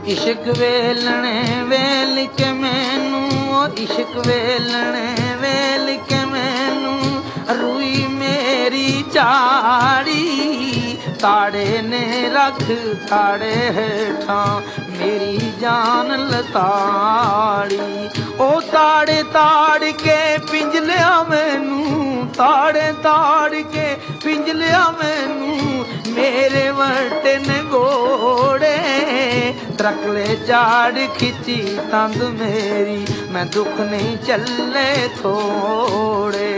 इश्क वेलने वेल के मैनू, इश्क वेलने वेल के मैनू रूई मेरी चाड़ी, ताड़े ने रख ताड़े हेठा मेरी जान लताड़ी। ओ ताड़े ताड़ के पिंज लिया मैनू, ताड़े ताड़ के पिंज लिया मैनू मेरे वटे ने घोड़े, तरकले चाड़ खिंची तंद मेरी मैं दुख नहीं चले थोड़े।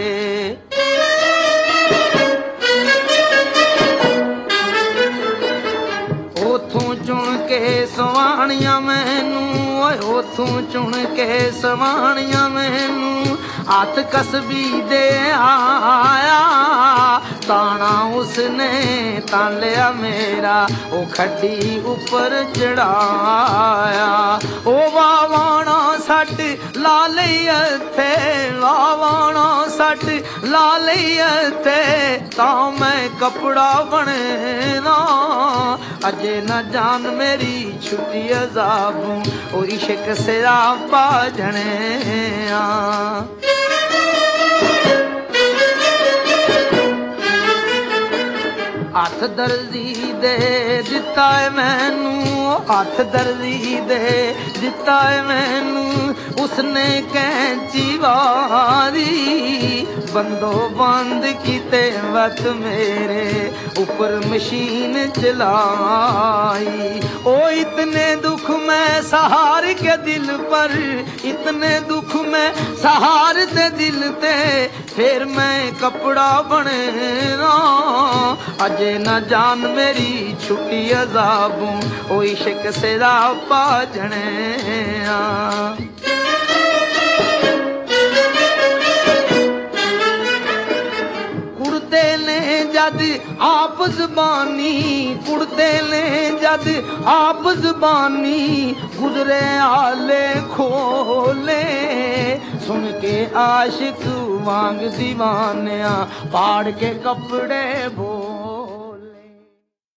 उथों चुन के सवाणियां मैनू, उथों चुन के सवाणियां मैनू हथ कसबी दे आया, ताना उसने तालिया मेरा ओ खड्डी उपर चढ़ाया। ओ वावाणा सट ला लई थे, वावाणा सट ला लई थे तां मैं कपड़ा बनेना, अजे न जान मेरी छुट्टी अजाबू ओ इश्क सिरा पाजने आ। हथ दर्जी दे दिता है मैनू, हथ दर्जी दे दिता है मैनू उसने कैंची वारी, बंदो बंद किते वत मेरे ऊपर मशीन चलाई। ओ इतने दुख मैं सहार के दिल पर, इतने दुख मैं सहार दे दिल ते फिर मैं कपड़ा बनेना, अजे न जान मेरी छुट्टी अजाबू ओ इश्क सिरा पाजने आ। कुड़ते ने जद आप ज़बानी, कुड़ते ने जद आप ज़बानी गुजरे आले खोले, सुन के आशिक वांग दीवानिया पाड़ के कपड़े